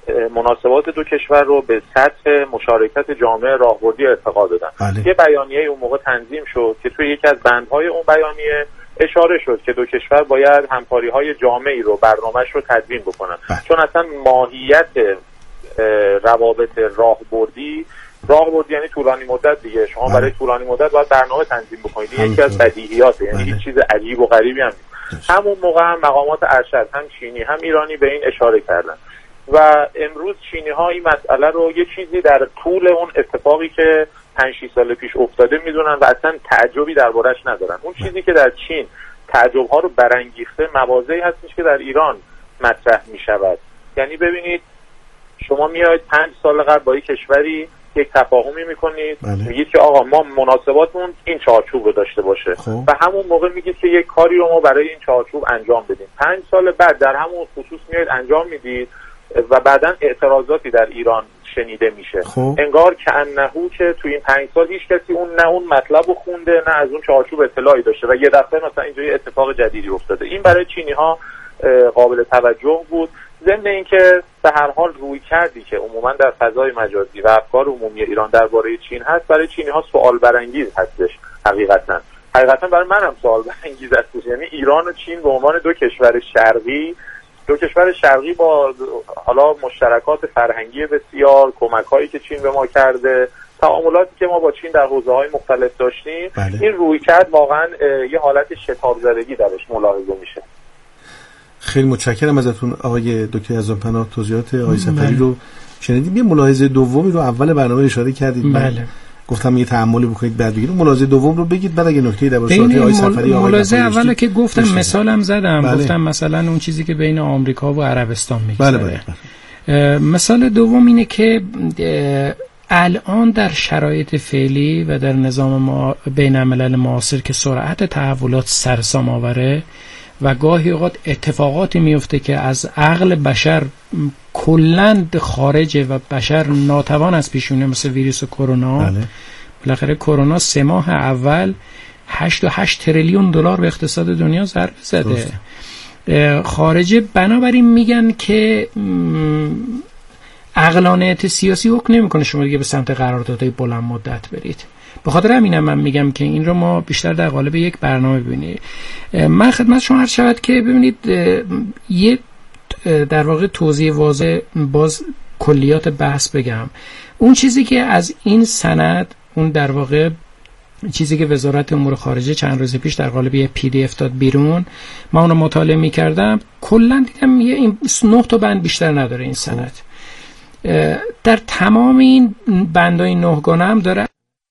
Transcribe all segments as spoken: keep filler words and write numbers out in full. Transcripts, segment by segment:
مناسبات دو کشور رو به سطح مشارکت جامعه راهبردی ارتقا بدن. بله. یه بیانیه اون موقع تنظیم شد که توی یکی از بندهای اون بیانیه اشاره شد که دو کشور باید همکاری‌های جامعی رو برنامه‌اش رو تدوین بکنن. بله. چون اصلا ماهیت روابط راهبردی راهبردی یعنی طولانی مدت دیگه. شما برای طولانی مدت باید برنامه تنظیم بکنید. این یکی از بدیهیاته، یعنی هیچ چیز عجیب و غریبی هم نیست. همون موقع هم مقامات ارشد هم چینی هم ایرانی به این اشاره کردن و امروز چینی ها این مسئله رو یه چیزی در طول اون اتفاقی که پنج شش سال پیش افتاده میدونن و اصلا تعجبی دربارش ندارن. اون چیزی که در چین تعجب ها رو برانگیخته مواضعی هستش که در ایران مطرح میشود. یعنی ببینید شما میاید پنج سال قبل با یک کشوری یک تفاهمی میکنید، میگید که آقا ما مناسباتمون این چارچوب رو داشته باشه خوب. و همون موقع میگید که یک کاری رو ما برای این چارچوب انجام بدیم. پنج سال بعد در همون خصوص میاید انجام میدید و بعداً اعتراضاتی در ایران شنیده میشه. خوب. انگار که انهو که توی این پنج سال هیچ کسی اون نه اون مطلب رو خونده نه از اون چارچوب اطلاعی داشته و یه دفعه مثلا اینجا یه اتفاق جدیدی افتاده. این برای چینی ها قابل توجه بود. ضمن اینکه به هر حال روی کردی که عموما در فضای مجازی و افکار عمومی ایران درباره چین هست برای چینی ها سوال برانگیز هستش. حقیقتا حقیقتا برای منم سوال برانگیز هستش. یعنی ایران و چین به عنوان دو کشور شرقی دو کشور شرقی با حالا مشترکات فرهنگی بسیار، کمک‌هایی که چین به ما کرده، تعاملاتی که ما با چین در حوزه‌های مختلف داشتیم، بله. این رویکرد واقعا یه حالت شتاب زدگی درش ملاحظه میشه. خیلی متشکرم ازتون آقای دکتر یزدانپناه. توضیحات آقای سفری رو شنیدیم. یه ملاحظه دومی رو اول برنامه اشاره کردید. بله. گفتم یه تأملی بکنید بعد بگید. ملاحظه دوم رو بگید بعد اگه نکته‌ای در مورد آقای سفری آقای ملاحظه اولی که گفتم بشید. مثالم زدم بله. گفتم مثلا اون چیزی که بین آمریکا و عربستان میگذره. بله بله بله. مثال دوم اینه که الان در شرایط فعلی و در نظام ما بین الملل معاصر که سرعت تحولات سرسام آوره و گاهی اوقات اتفاقاتی میفته که از عقل بشر کلاً خارجه و بشر ناتوان از پیشونه، مثل ویروس کرونا. بله. بالاخره کرونا سه ماه اول هشت و هشت تریلیون دلار به اقتصاد دنیا ضربه زده. خارجه بنابراین میگن که عقلانیت سیاسی حکم نمیکنه شما دیگه به سمت قراردادهای بلند مدت برید. به خاطر همینم من میگم که این رو ما بیشتر در قالب یک برنامه ببینید. من خدمت شما عرض شود که ببینید یه در واقع توضیح واضح باز کلیات بحث بگم. اون چیزی که از این سند، اون در واقع چیزی که وزارت امور خارجه چند روز پیش در قالب یه پی دی اف داد بیرون، ما اون رو مطالعه میکردم، کلا دیدم یه این نه تا بند بیشتر نداره این سند. در تمام این بندای نه گانه هم داره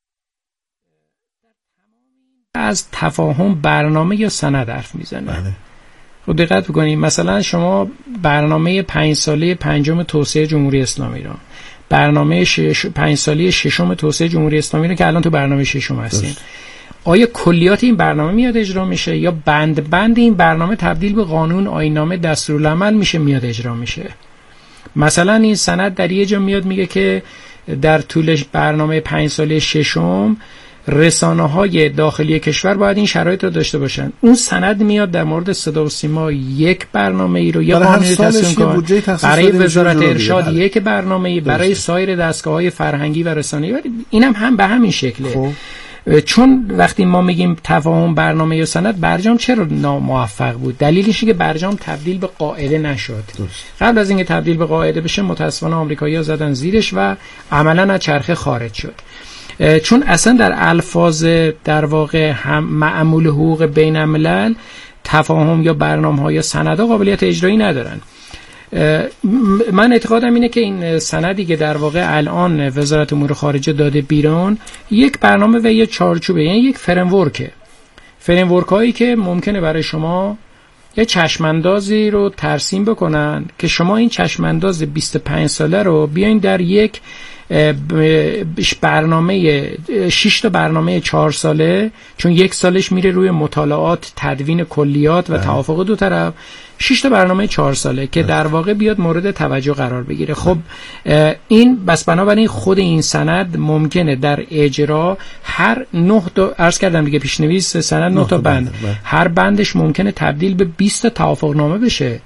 از تفاهم برنامه یا سند حرف میزنه. بله. خب دقت بکنید، مثلا شما برنامه پنج ساله پنجم توسعه جمهوری اسلامی ایران، برنامه شش پنج ساله ششم توسعه جمهوری اسلامی رو که الان تو برنامه ششم هستیم، آیا کلیات این برنامه میاد اجرا میشه یا بند بند این برنامه تبدیل به قانون، آیین‌نامه، دستورالعمل میشه میاد اجرا میشه؟ مثلا این سند در یه جا میاد میگه که در طول برنامه پنج ساله ششم رسانه‌های داخلی کشور باید این شرایط رو داشته باشن. اون سند میاد در مورد صدا و سیما یک برنامه ای رو یا قانونی تصمیم کنه، برای وزارت ارشاد یک برنامه ای، برای سایر دستگاه‌های فرهنگی و رسانه‌ای. اینم هم به همین شکله. خوب. چون وقتی ما میگیم تفاهم برنامه یا سند، برجام چرا ناموفق بود؟ دلیلش اینه که برجام تبدیل به قاعده نشد. درست. قبل از اینکه تبدیل به قاعده بشه متأسفانه آمریکایی‌ها زدن زیرش و عملاً از چرخه خارج شد. چون اصلا در الفاظ در واقع هم معمول حقوق بین الملل تفاهم یا برنامه‌ها یا سندها قابلیت اجرایی ندارن. من اعتقادم اینه که این سندی که در واقع الان وزارت امور خارجه داده بیرون یک برنامه و یک چارچوبه، یعنی یک فریم فریم هایی که ممکنه برای شما یه چشماندازی رو ترسیم بکنن که شما این چشمانداز بیست و پنج ساله رو بیاین در یک برنامه شش تا برنامه چهار ساله، چون یک سالش میره روی مطالعات، تدوین کلیات و توافق دو طرف، شش تا برنامه چهار ساله که در واقع بیاد مورد توجه قرار بگیره. خب این بس بنابراین خود این سند ممکنه در اجرا هر نه تا عرض کردم دیگه، پیشنویس سند نه تا بند، هر بندش ممکنه تبدیل به بیست تا توافق نامه بشه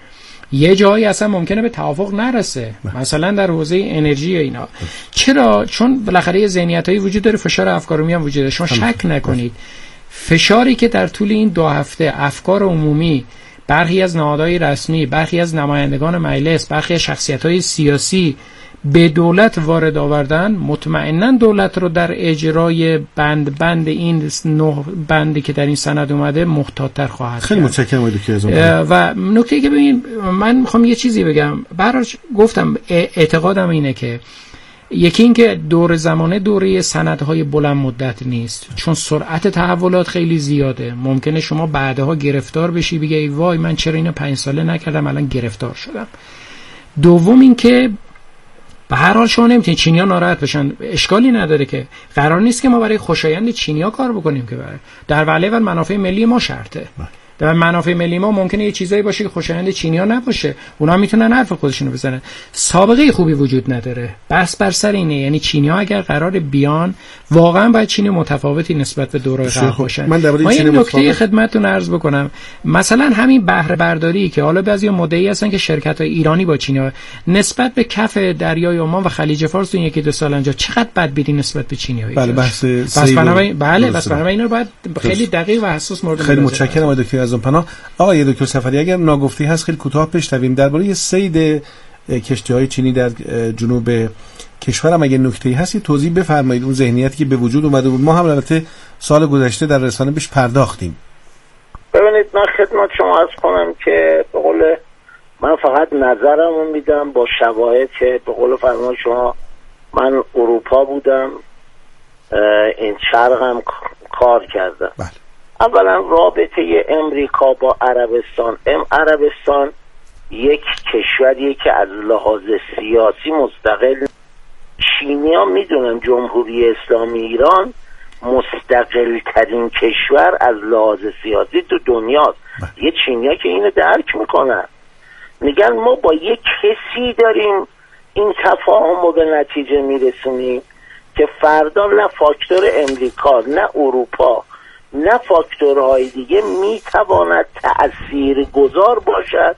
یه جایی اصلا ممکنه به توافق نرسه، مثلا در حوزه انرژی و اینا. چرا؟ چون بالاخره ذهنیتایی وجود داره، فشار افکارومی هم وجود داره. شما شک نکنید فشاری که در طول این دو هفته افکار عمومی، برخی از نهادهای رسمی، برخی از نمایندگان مجلس، برخی از شخصیت‌های سیاسی به دولت وارد آوردن، مطمئنا دولت رو در اجرای بند بند این نه بندی که در این سند اومده محتاط‌تر خواهد خیلی کرد. متشکرم دکتر و نکته که ببین، من میخوام یه چیزی بگم. براش گفتم اعتقادم اینه که یکی این که دور زمانه دوره سندهای بلند مدت نیست، چون سرعت تحولات خیلی زیاده. ممکنه شما بعدها گرفتار بشی بگی ای وای من چرا اینو پنج ساله نکردم الان گرفتار شدم. دوم این که به هر حال شما نمیتونید چینی‌ها ناراحت بشن، اشکالی نداره که قرار نیست که ما برای خوشایند چینی‌ها کار بکنیم، که برای در وله و منافع ملی ما شرطه. در منافع ملی ما ممکنه یه چیزایی باشه که خوشایند چینی‌ها نباشه، اونا میتونن حرف خودشونو بزنن. سابقه خوبی وجود نداره، بحث بر سر اینه. یعنی چینی‌ها اگر قرار بیان، واقعا باید چینی متفاوتی نسبت به دوره قبل باشن. ما این نکته خدمتتون عرض بکنم، مثلا همین بهره برداری که حالا بعضی مدعی هستن که شرکت‌های ایرانی با چینی‌ها نسبت به کف دریای عمان و خلیج فارس تو یکی دو سال انجا چقدر بدبینی نسبت به چینی‌ها. بله بحث بس بنابراین بله بس بنابراین اینو باید خیلی دقیق و حساس مورد خیلی متشکرم دکتر از پناه. آقای دکتر سفری اگر ناگفتی هست خیلی کوتاه بشنویم درباره صید کشتی‌های چینی در جنوب کشورم اگه نکته‌ای هست توضیح بفرمایید. اون ذهنیتی که به وجود اومده بود، ما هم البته سال گذشته در رسانه بهش پرداختیم. ببینید من خدمت شما عرض کنم که به قول من فقط نظرمو میدم با شواهد که به قول فرمان شما من اروپا بودم، این شرقم کار کردم. بله. اولا رابطه امریکا با عربستان، ام عربستان یک کشوریه که از لحاظ سیاسی مستقل. چینی ها میدونن جمهوری اسلامی ایران مستقل ترین کشور از لحاظ سیاسی تو دنیاست. یه چینی ها که اینو درک میکنن، میگن ما با یک کسی داریم این تفاهم رو به نتیجه میرسونیم که فردا نه فاکتور امریکا نه اروپا نه فاکتورهای دیگه میتواند تأثیر گذار باشد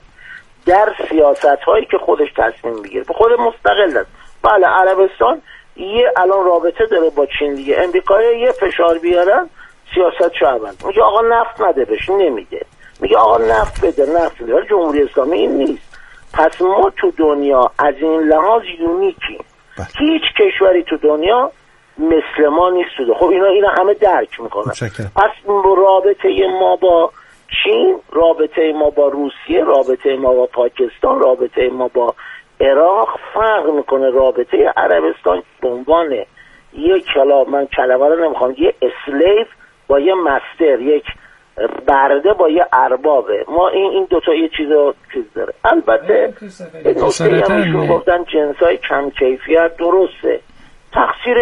در سیاست هایی که خودش تصمیم بگیره. به خود مستقل است. بله عربستان یه الان رابطه داره با چین دیگه، امریکایی یه فشار بیارن سیاست شو عوض میگه آقا نفت نده بهش، نمیده، میگه آقا نفت بده نفت بده. جمهوری اسلامی این نیست. پس ما تو دنیا از این لحاظ یونیکیم، هیچ کشوری تو دنیا مثل ما نیست. خب اینا اینا همه درک میکنن. پس رابطه ما با چین، رابطه ما با روسیه، رابطه ما با پاکستان، رابطه ما با عراق فرق میکنه. رابطه عربستان به عنوان یک کلا من کلمه رو نمیخوام، یه اسلیو با یه مستر، یک برده با یه اربابه. ما این این دو تا یه چیزو چیز داره. البته نکته هم گفتن جنسای کم کیفیت درسته، تقصیر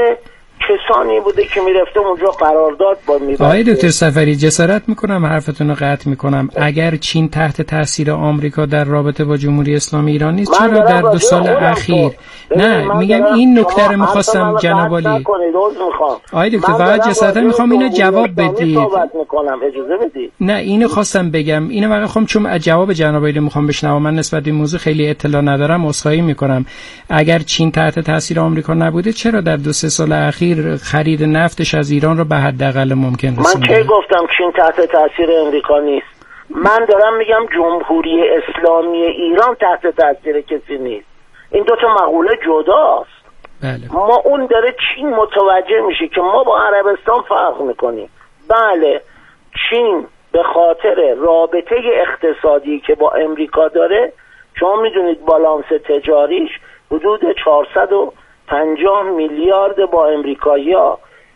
کسانی بوده که میرفته اونجا قرارداد با میبسته. آقای دکتر سفری جسارت میکنم حرفتون رو قطع میکنم، اگر چین تحت تاثیر آمریکا در رابطه با جمهوری اسلامی ایران نیست، چرا در دو سال اخیر نه میگم این نکته رو میخواستم جناب عالی. آقای دکتر فقط جسارتا میخوام اینو جواب بدید. اجازه بدید. نه اینو خواستم بگم، اینو واقعا خواستم چون جواب جناب عالی میخوام بشنوم. من نسبت به این موضوع خیلی اطلاع ندارم، عذرخواهی میکنم. اگر چین تحت تاثیر آمریکا نبوده، چرا در دو سه سال اخیر خرید نفتش از ایران رو به حداقل ممکن رسونده؟ من کی گفتم چین تحت تاثیر امریکا نیست؟ من دارم میگم جمهوری اسلامی ایران تحت تاثیر کسی نیست. این دو تا مقوله جداست. بله. ما اون داره چین متوجه میشه که ما با عربستان فرق میکنیم. بله چین به خاطر رابطه اقتصادی که با امریکا داره، شما میدونید بالانس تجاریش حدود چهارصد و پنجاه میلیارد با امریکایی‌ها.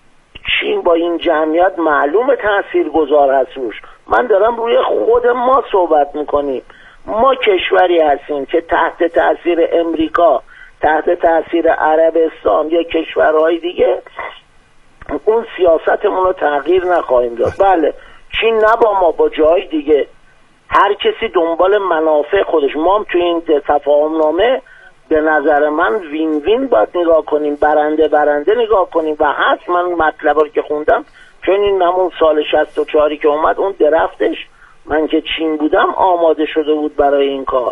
چین با این جمعیت معلوم تأثیر گذار هست روش. من دارم روی خود ما صحبت میکنیم. ما کشوری هستیم که تحت تأثیر امریکا، تحت تأثیر عربستان یا کشورهای دیگه اون سیاستمون رو تغییر نخواهیم داد. بله چین نه با ما، با جای دیگه هر کسی دنبال منافع خودش. ما هم توی این تفاهم نامه به نظر من وین وین باید نگاه کنیم، برنده برنده نگاه کنیم و هست. من مطلب رو که خوندم، چون این همون سال شصت و چهار که اومد اون درفتش، من که چین بودم آماده شده بود برای این کار.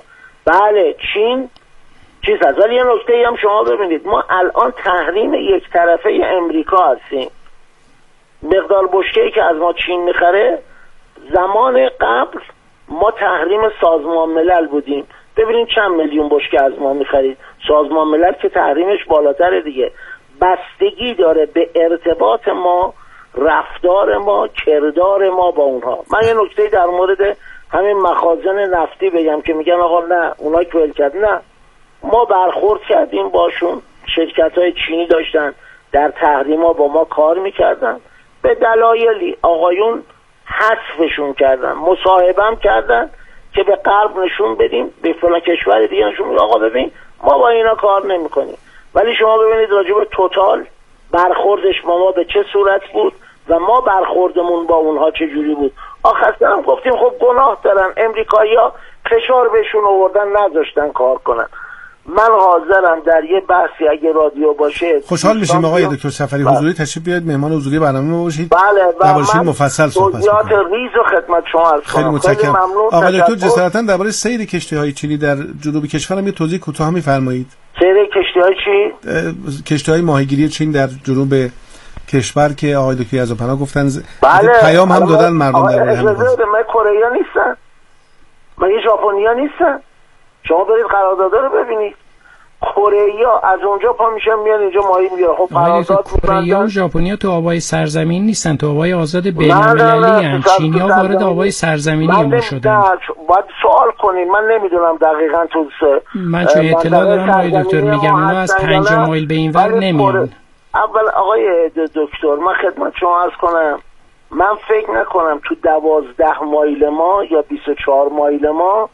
بله چین چیز هست. ولی یه نکته ای هم شما ببینید، ما الان تحریم یک طرفه امریکا هستیم. مقدار بشکه‌ای که از ما چین میخره، زمان قبل ما تحریم سازمان ملل بودیم. ببینید چند میلیون بشکه از ما میخرید. سازمان ملل که تحریمش بالاتره دیگه. بستگی داره به ارتباط ما، رفتار ما، کردار ما با اونها. من یه نکته در مورد همین مخازن نفتی بگم که میگن آقا نه اونا که ول کرد، نه، ما برخورد کردیم باشون. شرکت های چینی داشتن در تحریما با ما کار میکردن، به دلایلی آقایون حذفشون کردن، مصاحبه کردن که به غرب نشون بدیم، به فلان کشور دیگه نشون بدیم آقا ببین ما با اینا کار نمیکنیم. ولی شما ببینید راجع به توتال برخوردش با ما به چه صورت بود و ما برخوردمون با اونها چه جوری بود. آخر هم گفتیم خب گناه دارن امریکایی‌ها، فشار بهشون آوردن نذاشتن کار کنن. من حاضرم در یه بحثی اگه رادیو باشه خوشحال میشیم آقای دکتر سفری حضوری تشریف بیارید، مهمان حضوری برنامه باشید. بله و من مفصل صحبت توضیحات ریز و خدمت شما عرض خیلی متشکرم. آقای دکتر جسارتاً درباره سیر کشتی‌های چینی در جنوب کشورم یه توضیح کوتاه می‌فرمایید؟ سیر کشتی‌های چی؟ کشتی‌های ماهیگیری چین در جنوب کشور که آقای دکتر یزدپناه گفتن بله. پیام هم دادن مردم در اون. من کره نیستن، مگه ژاپنیا نیستن؟ شما برید قرارداد رو ببینید. کره‌ها از اونجا پا میشن میان اینجا ماهی میگیرن. خب قرارداد کره و ژاپنیا تو آبای سرزمین نیستن، تو آبای آزاد بین‌المللی ان. چینی‌ها وارد آبای سرزمینی ما شدن. باید سوال کنین، من نمیدونم دقیقاً تو من چون اطلاع دارم آقای دکتر میگم اونا از پنجاه مایل به اینور نمیان. اول آقای دکتر من خدمت شما عرض کنم، من فکر نکنم تو دوازده مایل ما یا بیست و چهار مایل ما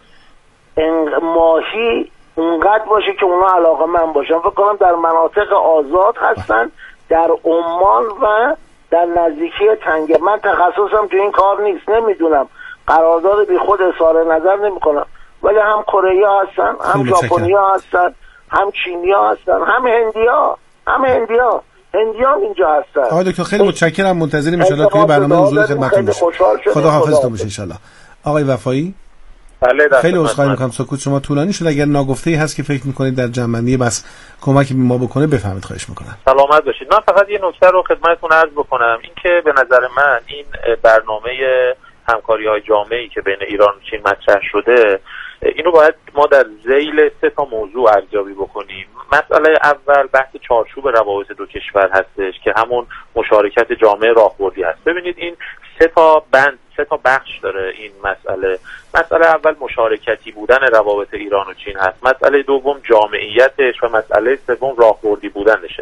ماهی اونقدر باشه که اونا علاقه من باشن. فکر کنم در مناطق آزاد هستن، در عمان و در نزدیکی تنگه. من تخصصم تو این کار نیست، نمیدونم، قرارداد بی خود اظهار نظر نمی کنم. ولی هم کره ها هستن، هم ژاپنی ها هستن، هم چینی ها هستن، هم هندی ها هم هندی ها هندی هم اینجا هستن. آقای دکتر خیلی متشکرم، منتظریم ان شاءالله توی برنامه حضور خدمتتون باشیم. خدا حافظتون باشه ان شاءالله. آقای وفایی بله خیلی عذرخواهی می‌کنم سکوت شما طولانی شد. اگر ناگفته‌ای هست که فکر می‌کنید در جمع‌بندی بس کمکی به ما بکنه بفهمید، خواهش می‌کنم. سلامت باشید. من فقط یه نکته رو خدمتتون عرض بکنم، این که به نظر من این برنامه همکاری‌های جامعی که بین ایران و چین مطرح شده، اینو باید ما در ذیل سه تا موضوع ارزیابی بکنیم. مسئله اول بحث چارچوب روابط دو کشور هستش که همون مشارکت جامعه راهبردی هست. ببینید این سه تا بند سه تا بخش داره این مسئله. مسئله اول مشارکتی بودن روابط ایران و چین هست، مسئله دوم جامعیتش و مسئله سوم راهبردی بودنشه.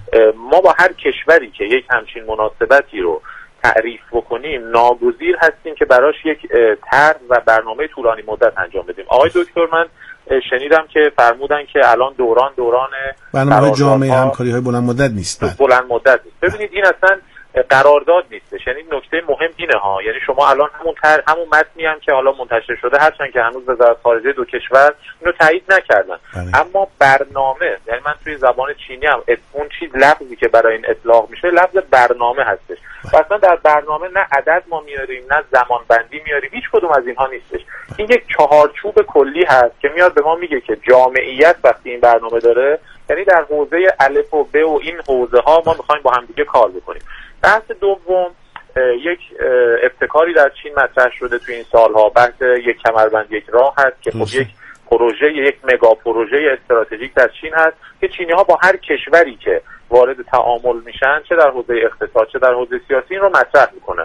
ما با هر کشوری که یک همچین مناسبتی رو تعریف بکنیم ناگزیر هستیم که براش یک طرح و برنامه طولانی مدت انجام بدیم. آقای دکتر من شنیدم که فرمودن که الان دوران دوران برنامه جامعه همکاری های بلند مدت نیست. بلند مدت نیست. ببینید این اصلا قرارداد نیستش. یعنی نکته مهم اینه ها، یعنی شما الان همون تر همون متنی هم که حالا منتشر شده، هرچند که هنوز وزارت خارجه دو کشور اینو تایید نکردن، بله. اما برنامه، یعنی من توی زبان چینی هم اون چیز لفظی که برای این اطلاق میشه لفظ برنامه هستش. و اصلا در برنامه نه عدد ما میاریم نه زمان بندی میاریم، هیچ کدوم از اینها نیستش. این یک چهارچوب کلی هست که میاد به ما میگه که جامعیت وقتی این برنامه داره، یعنی در حوزه الف و ب و این حوزه ها ما میخوایم با هم دیگه کار بکنیم. بحث دوم یک ابتکاری در چین مطرح شده توی این سالها، بحث یک کمربند یک راه هست که خب یک پروژه یک مگا پروژه استراتژیک در چین هست که چینی ها با هر کشوری که وارد تعامل میشن، چه در حوزه اقتصاد چه در حوزه سیاسی، این رو مطرح میکنه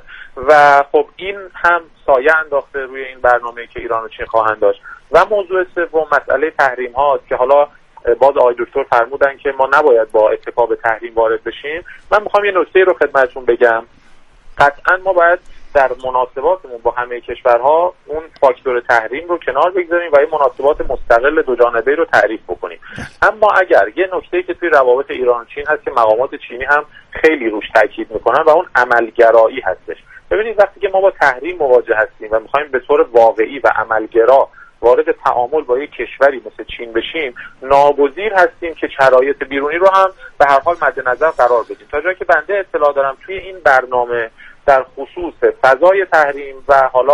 و خب این هم سایه انداخته روی این برنامه‌ای که ایران و چین خواهند داشت. و موضوع سوم مسئله تحریم هاست که حالا باز آقای دکتر فرمودن که ما نباید با اتفاق به تحریم وارد بشیم. من میخوام یه نکته رو خدمتتون بگم. قطعا ما باید در مناسباتمون با همه کشورها اون فاکتور تحریم رو کنار بگذاریم و یه مناسبات مستقل دو جانبه‌ای رو تعریف بکنیم. اما اگر یه نکته‌ای که توی روابط ایران و چین هست که مقامات چینی هم خیلی روش تاکید میکنن و اون عملگرایی هستش. ببینید وقتی که ما با تحریم مواجه هستیم و میخوایم به طور واقعی و عملگرا وارد تعامل با یک کشوری مثل چین بشیم، ناگزیر هستیم که شرایط بیرونی رو هم به هر حال مد نظر قرار بدیم. تا جایی که بنده اطلاع دارم توی این برنامه در خصوص فضای تحریم و حالا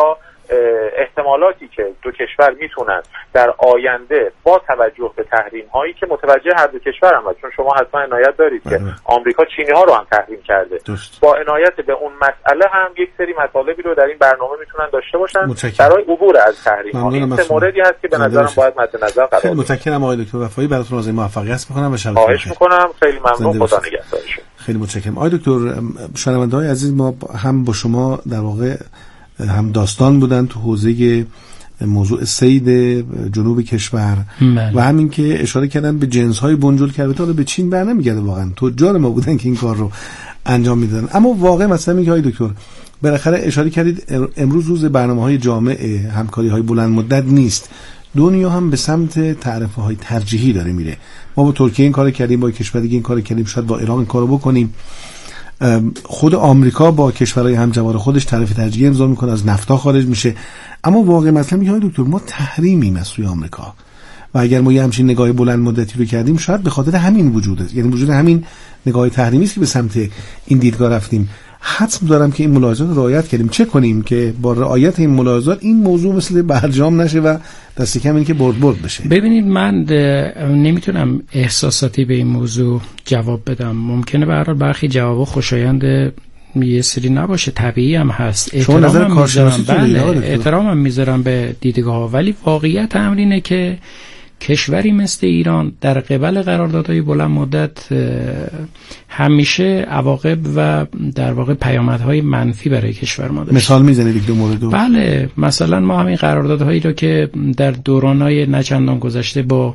احتمالاتی که دو کشور میتونن در آینده با توجه به تحریم هایی که متوجه هر دو کشور هم هست، چون شما حتما عنایت دارید که آمریکا چینی ها رو هم تحریم کرده، دوست. با عنایت به اون مسئله هم یک سری مطالبی رو در این برنامه میتونن داشته باشن برای عبور از تحریم ها. این سه موردی هست که به نظرم باید مد نظر قرار خیلی متشکرم آقای دکتر وفایی، براتون آرزوی موفقیت میکنم و شب خواهش میکنم. خیلی ممنون، خدا نگهدارشون. خیلی متشکرم آقای دکتر. شنونده‌های عزیز، ما هم با شما در واقع هم داستان بودن تو حوزه موضوع صید جنوب کشور مل. و همین که اشاره کردن به جنس‌های بنجل که البته به چین بر نمیگرده، واقعا تجار ما بودن که این کار رو انجام میدادن. اما واقع مثلا میگه آقای دکتر بالاخره اشاره کردید امروز روز برنامه‌های جامع همکاری‌های بلند مدت نیست، دنیا هم به سمت تعرفه‌های ترجیحی داره میره. ما با ترکیه این کارو کردیم، با کشور دیگه این کارو کردیم، شاید با ایران این کارو بکنیم. خود آمریکا با کشورهای همجوار خودش تعرفه ترجیحی امضا میکنه، از نفتا خارج میشه. اما واقع مثلا میگه دکتر ما تحریمیم از سوی آمریکا و اگر ما یه همچین نگاه بلند مدتی رو کردیم شاید به خاطر همین وجوده، یعنی وجود همین نگاه تحریمی است که به سمت این دیدگاه رفتیم. حتم دارم که این ملاحظات رعایت کردیم. چه کنیم که با رعایت این ملاحظات این موضوع مثل برجام نشه و دست کم این که برد برد بشه؟ ببینید من نمیتونم احساساتی به این موضوع جواب بدم. ممکنه به هر حال برخی جوابا خوشایند یه سری نباشه، طبیعی هم هست. احترامم میذارم، بله احترامم میذارم به دیدگاه ها، ولی واقعیت امر اینه که کشوری مثل ایران در قبال قراردادهای بلند مدت همیشه عواقب و در واقع پیامدهای منفی برای کشور ما داشت. مثال میزنید یک دو مورد؟ بله، مثلا ما همین قراردادهایی رو که در دورانهای نچندان گذشته با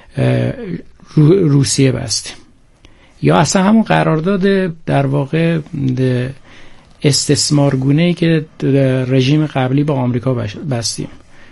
روسیه بستیم، یا اصلا همون قرارداد در واقع استثمارگونه‌ای که رژیم قبلی با آمریکا بستیم،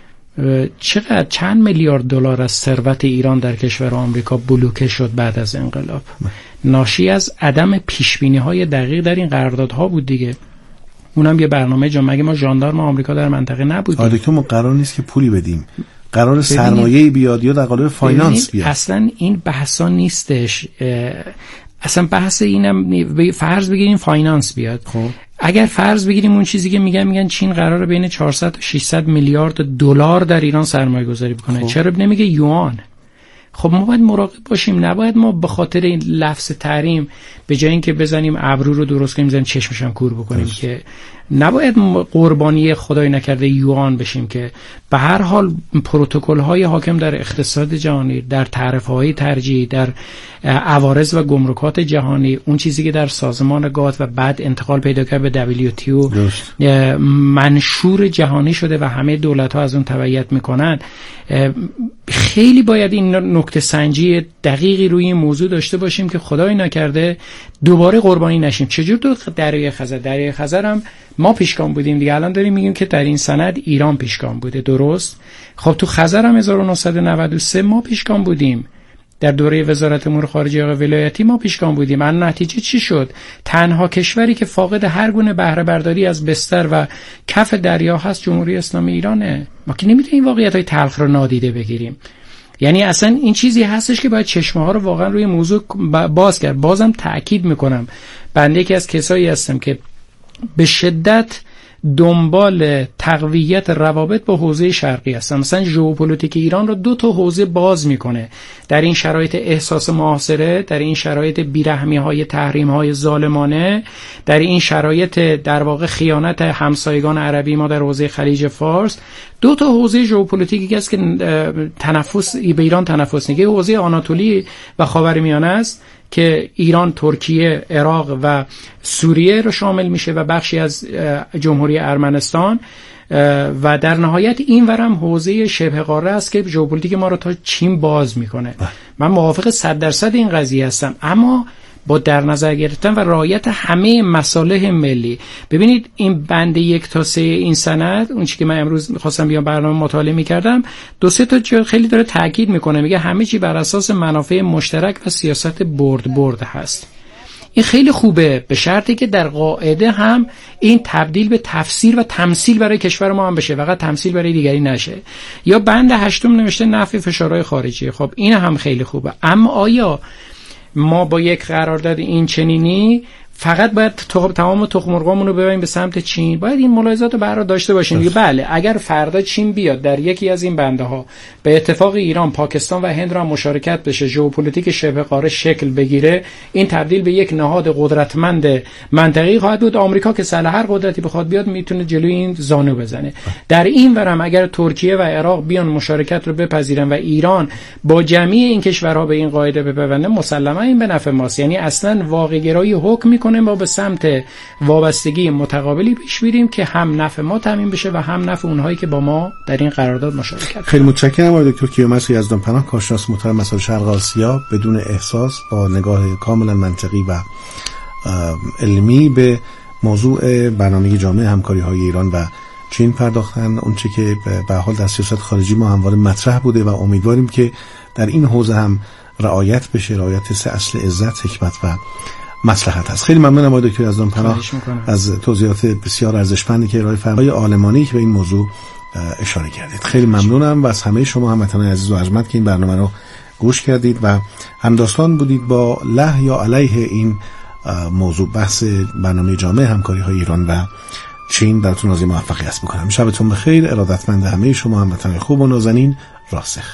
چقدر چند میلیارد دلار از ثروت ایران در کشور آمریکا بلوکه شد بعد از انقلاب، ناشی از عدم پیشبینی‌های دقیق در این قراردادها بود دیگه. اونم یه برنامه جا، مگه ما ژاندارم آمریکا در منطقه نبودیم؟ آره دکتر، ما قرار نیست که پولی بدیم، قرار سرمایه‌ای بیاد یا در قالب فایننس بیاد. اصلا این بحثا نیستش، اصلا بحث اینم فرض بگیریم فایننس بیاد. خب اگر فرض بگیریم اون چیزی که میگن میگن چین قراره بین چهارصد تا ششصد میلیارد دلار در ایران سرمایه گذاری بکنه، خب. چرا نمیگه یوان؟ خب ما باید مراقب باشیم، نباید ما به خاطر این لفظ تحریم به جای اینکه بزنیم ابرو رو درست کنیم بزنیم چشمش هم کور بکنیم، هست. که نباید قربانی خدای نکرده یوان بشیم. که به هر حال پروتکل های حاکم در اقتصاد جهانی، در تعرفه های ترجیحی، در عوارض و گمرکات جهانی، اون چیزی که در سازمان گات و بعد انتقال پیدا کرد به دبلیو تی او منشور جهانی شده و همه دولت ها از اون تبعیت میکنن، خیلی باید این نکته سنجی دقیقی روی این موضوع داشته باشیم که خدای نکرده دوباره قربانی نشیم. چجور تو دریای خزر؟ دریای خزر هم ما پیشگام بودیم دیگه، الان داریم میگیم که در این سند ایران پیشگام بوده، درست؟ خب تو خزر هم هزار و نهصد و نود و سه ما پیشگام بودیم، در دوره وزارت امور خارجه آقای ولایتی ما پیشگام بودیم. الان نتیجه چی شد؟ تنها کشوری که فاقد هر گونه بهره برداری از بستر و کف دریا هست جمهوری اسلامی ایرانه. ما که نمیتونیم واقعیت‌های تلخ رو نادیده بگیریم. یعنی اصلا این چیزی هستش که باید چشمه ها رو واقعا روی موضوع باز کرد. بازم تأکید میکنم، بنده یکی از کسایی هستم که به شدت دنبال تقویت روابط با حوزه شرقی هستم. مثلا ژئوپلیتیک ایران رو دو تا حوزه باز میکنه در این شرایط احساس محاصره، در این شرایط بیرحمی‌های تحریم‌های ظالمانه، در این شرایط در واقع خیانت همسایگان عربی ما در حوزه خلیج فارس. دو تا حوزه ژئوپلیتیکی است که تنفس به ایران تنفس میده، حوزه آناتولی و خاورمیانه است که ایران، ترکیه، عراق و سوریه رو شامل میشه و بخشی از جمهوری ارمنستان، و در نهایت این ورم حوزه شبه قاره است که ژئوپلیتیک ما رو تا چین باز میکنه. من موافق صد درصد این قضیه هستم، اما با در نظر گرفتن و رعایت همه مصالح ملی. ببینید این بند یک تا سه این سند، اون چیزی که من امروز می‌خواستم بیام برنامه مطالعه می‌کردم، دو سه تا جا خیلی داره تاکید میکنه، میگه همه چی بر اساس منافع مشترک و سیاست برد برد هست. این خیلی خوبه، به شرطی که در قاعده هم این تبدیل به تفسیر و تمثیل برای کشور ما هم بشه، فقط تمثیل برای دیگری نشه. یا بند هشتم نوشته نفی فشارهای خارجی، خب این هم خیلی خوبه. اما آیا ما با یک قرارداد این چنینی فقط باید تمام تخم مرغامون رو ببریم به سمت چین. باید این ملاحظات رو برای داشته باشیم دیگه. بله اگر فردا چین بیاد در یکی از این بنده ها به اتفاق ایران، پاکستان و هند را مشارکت بشه، ژئوپلیتیک شبه قاره شکل بگیره، این تبدیل به یک نهاد قدرتمند منطقه‌ای خواهد بود. آمریکا که سلاح هر قدرتی بخواد بیاد میتونه جلوی این زانو بزنه. در این ورم اگر ترکیه و عراق بیان مشارکت رو بپذیرن و ایران با جمعی این کشورها به این قاعده بپیونده، مسلما این به نفع ماست. یعنی اصلا واقع گرایی حکم میکنه ما به سمت وابستگی متقابلی پیش بریم که هم نفع ما تامین بشه و هم نفع اونهایی که با ما در این قرارداد مشارکت کنند. خیلی متشکرم آقای دکتر کیومرث یزدانپناه، کارشناس محترم مسائل شرق آسیا، بدون احساس با نگاه کاملا منطقی و علمی به موضوع برنامه جامع همکاری‌های ایران و چین پرداختن. اون چه که به حال در سیاست خارجی ما همواره مطرح بوده و امیدواریم که در این حوزه هم رعایت بشه، رعایت سه اصل عزت، حکمت و مصلحت هست. خیلی ممنونم آقای دکتر یزدانپناه از توضیحات بسیار ارزشمندی که ارائه فرمایید، عالمانه‌ای که به این موضوع اشاره کردید. خیلی ممنونم و از همه شما هموطنان عزیز و ارجمند که این برنامه رو گوش کردید و همداستان بودید با له یا علیه این موضوع بحث برنامه جامع همکاری‌های ایران و چین. براتون آرزوی موفقیت می‌کنم. شبتون بخیر. ارادتمند همه شما هموطنان خوب و نازنین. راسخ.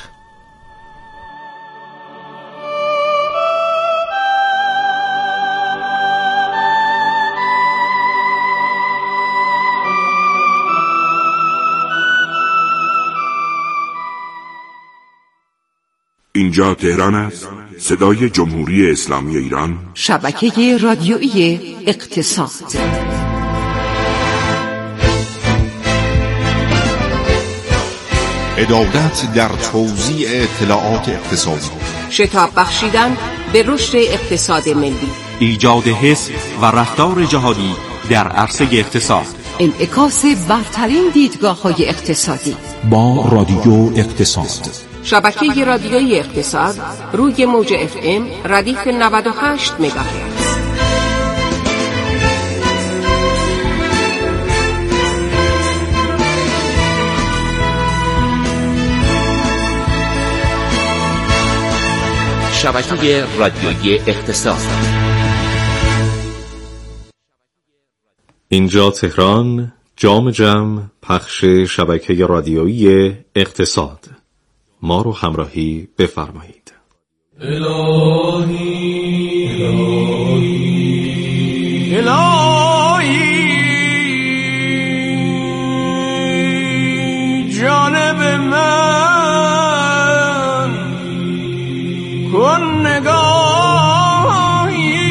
اینجا تهران است، صدای جمهوری اسلامی ایران، شبکه رادیویی اقتصاد. عدالت در توزیع اطلاعات اقتصادی، شتاب بخشیدن به رشد اقتصاد ملی، ایجاد حس و رفتار جهادی در عرصه اقتصاد، انعکاس برترین دیدگاه‌های اقتصادی با رادیو اقتصاد. شبکه رادیویی اقتصاد روی موج اف ام ردیف نود و هشت مگاهرتز. شبکه رادیویی اقتصاد. اینجا تهران، جام جم، پخش شبکه رادیویی اقتصاد. ما رو همراهی بفرمایید. الهی الهی الهی جانب من کن نگاهی،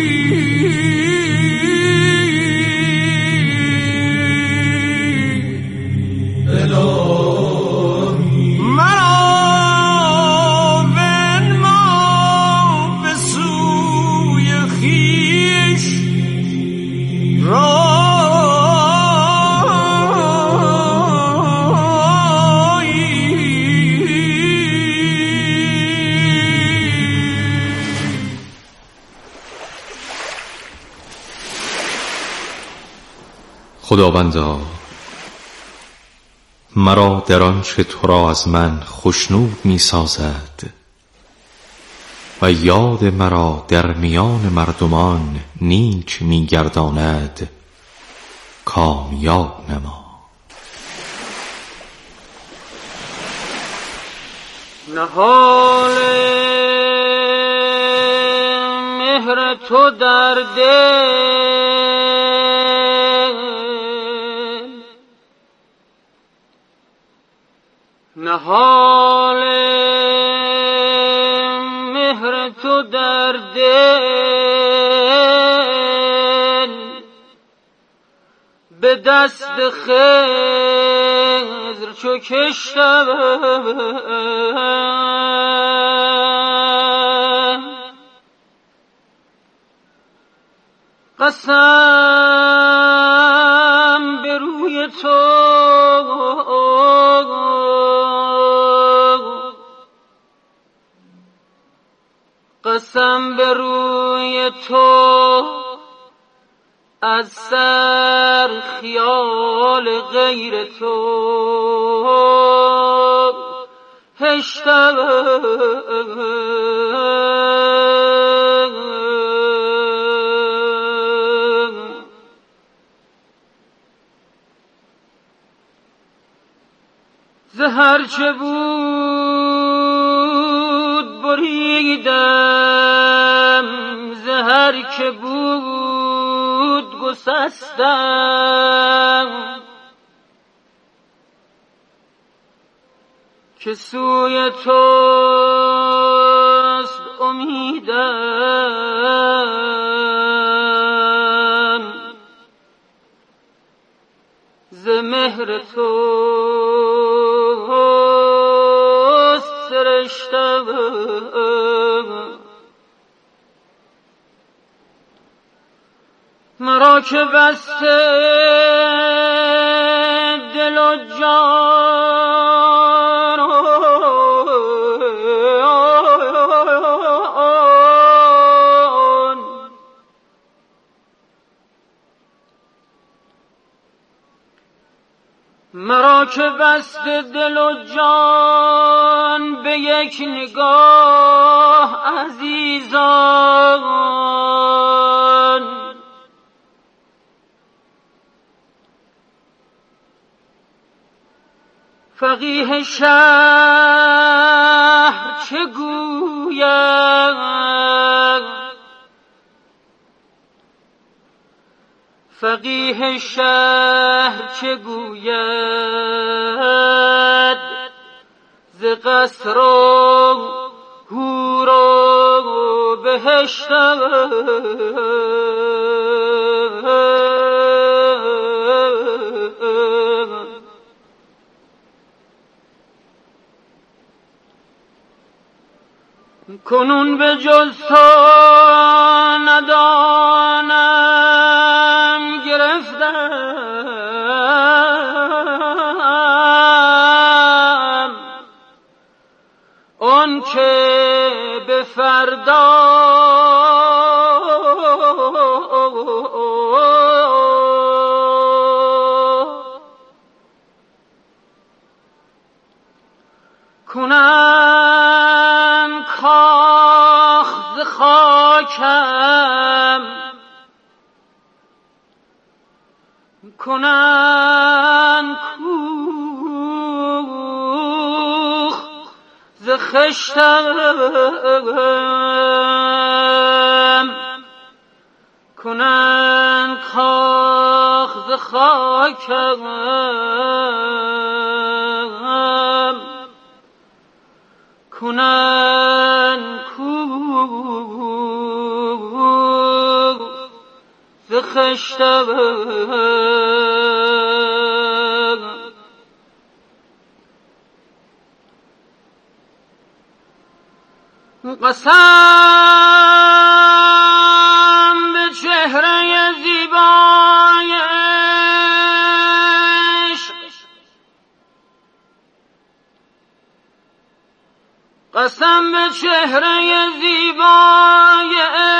الهی مرا بنما به سوی خویش رایی. خداوندا، مرا در آنچه تو را از من خوشنود می سازد و یاد مرا در میان مردمان نیک می گرداند کامیاب نما. نهال مهر تو در دل، نهال مهر تو در دل، به دست خضر چو کشتم قسم به روی تو، قسم به روی تو، از سر خیال غیر تو هشتم. زهر چه بود بریدم، زهر که بود گسستم، که سوی توست امیدم، ز مهر توست سرشتم. مرا که بسته دل و جان، مرا که بسته دل و جان به یک نگاه عزیزان، فقیه شهر چه گوید، فقیه شهر چه گوید، ز قصر و حور و بهشتم. کنون به جز تو ندانم گرفتم، آن که به فردا کنم کاخ ز خاکم، کنم کوخ ز خشتم، کنم کاخ ز خاکم، کنن کوه ز خشتم. قسم به چهره زیبای قسم به چهره زیبای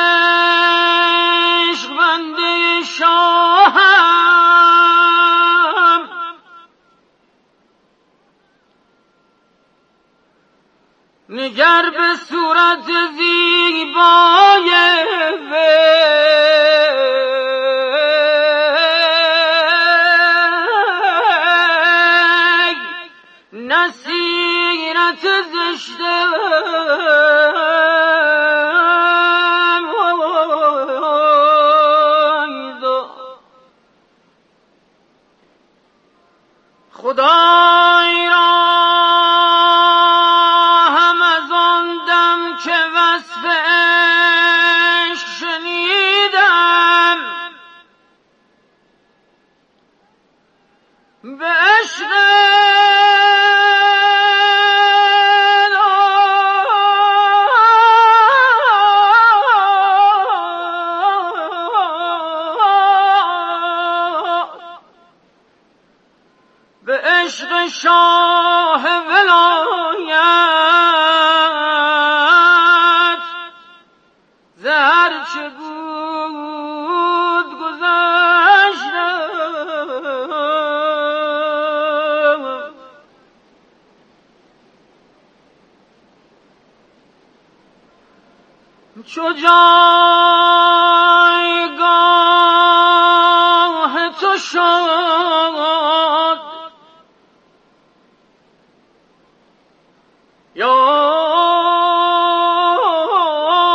عشق، بنده شاهم، نگر به صورت زیبای وی، نصیرت زشتم، خدای را هم از آن دم که وصف عشق شنیدم، به عشق عشق شاه ولایت، زهر چه بود گذشتم، چو جایگاه تو شد